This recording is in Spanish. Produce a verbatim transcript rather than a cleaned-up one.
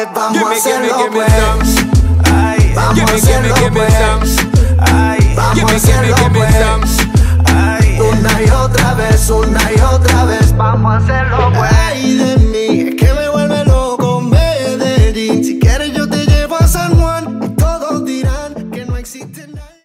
pues, vamos a hacerlo gimme, pues. some. Ay, vamos a hacerlo pues. Ay, vamos a hacerlo pues. Ay, una y otra vez, una y otra vez, vamos a hacerlo.